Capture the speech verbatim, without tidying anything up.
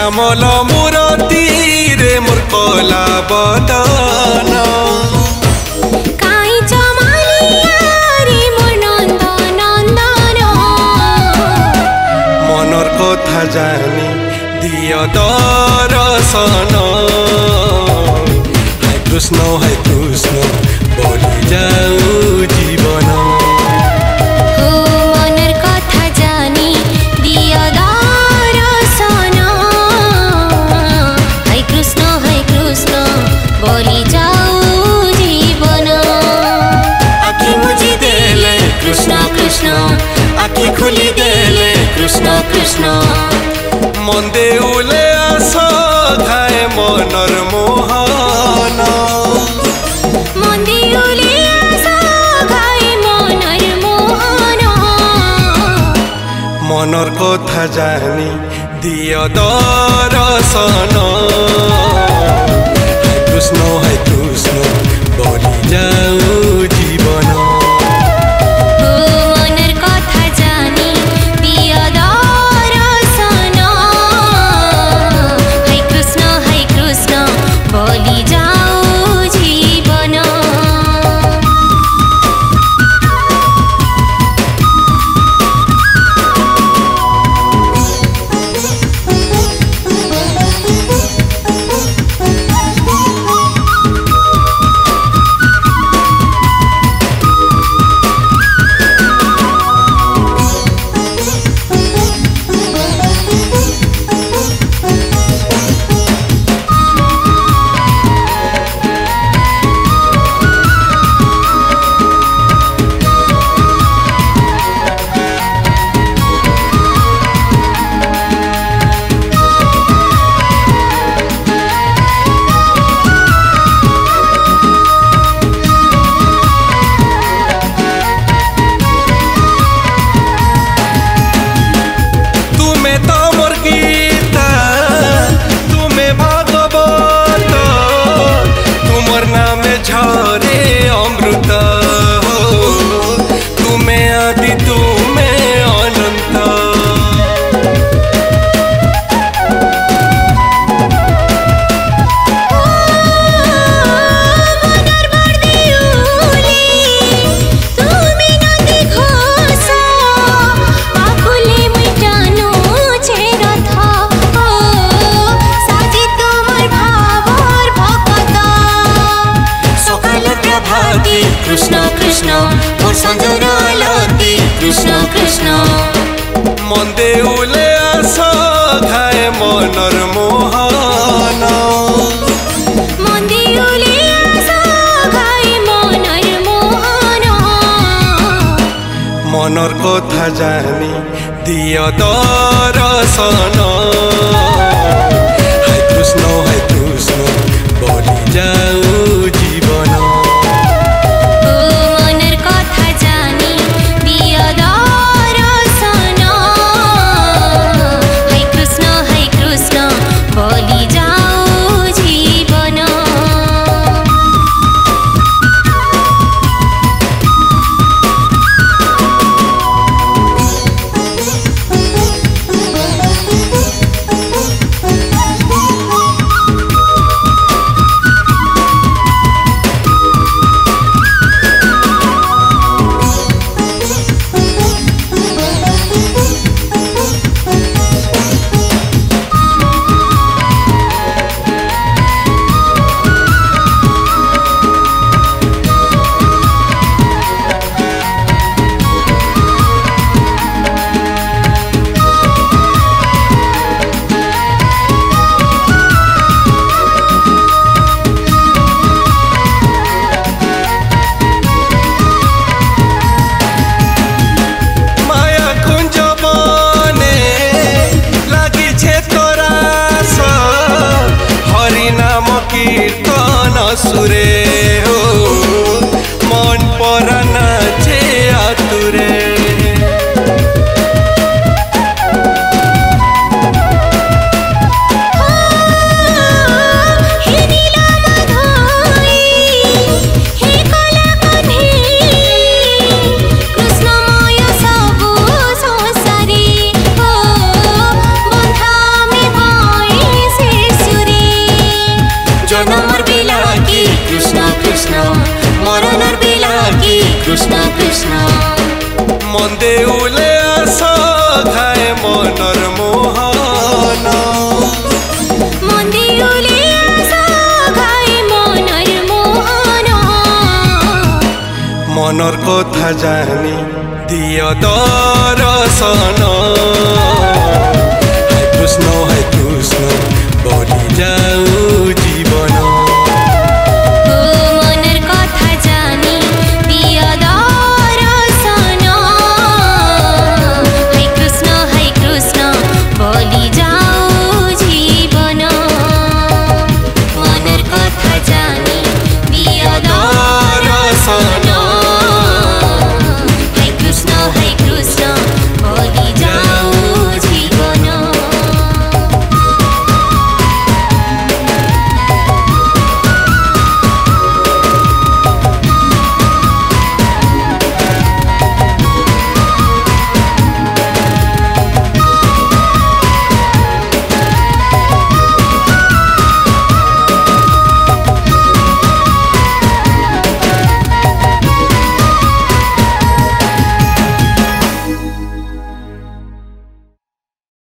শ্যামল মূরতি রে মোর কলা বদন কাই চমালিয়া রে মোর নন্দ নন্দন মনর কথা জানি দিয় দর্শন হায় কৃষ্ণ হায় কৃষ্ণ বলি যাও জীবন ও মনের কথা জানি দিয় দর্শন হায় কৃষ্ণ হায় কৃষ্ণ বলি যাও জীবন আখি মুজি দেলে কৃষ্ণ কৃষ্ণ আখি খুলি দেলে কৃষ্ণ কৃষ্ণ মন দেউলে আস খায় মনর মোহন মন্দিউলে আসা গায় মনের মোহন মনর কথা জানি দিয় দর্শন হায় কৃষ্ণ হায় কৃষ্ণ বলি যাও জীবন ও মনের কথা জানি দিয় দর্শন হায় কৃষ্ণ হায় কৃষ্ণ বলি যাও জীবন তুমি তো মোর গীতা তুমি ভাগবত তোমার নামে ঝরে অমৃত তুমি আদি তুমি অনন্ত মনের বর্দিউলি তুমি নদী ঘোষ আকুলে মিটানো চেরথ সাজি তোমার ভাবর ভকত সকাল প্রভাতি কৃষ্ণ কৃষ্ণ মোর সঞ্জর আলতি কৃষ্ণ কৃষ্ণ মন দেউলে আস খায় মনর মোহন মন্দিউলে আসা গায় মনের মোহন মনর কথা জানি দিয় দর্শন হায় কৃষ্ণ হায় কৃষ্ণ বলি যাও জীবন ও মনের কথা জানি দিয় দর্শন হায় কৃষ্ণ হায় কৃষ্ণ বলি যাও জীবন দেউলে আস খায় মনর মোহন মন্দিউলে আসা খায় মনর মোহন মনর কথা জানি দিয় দর্শন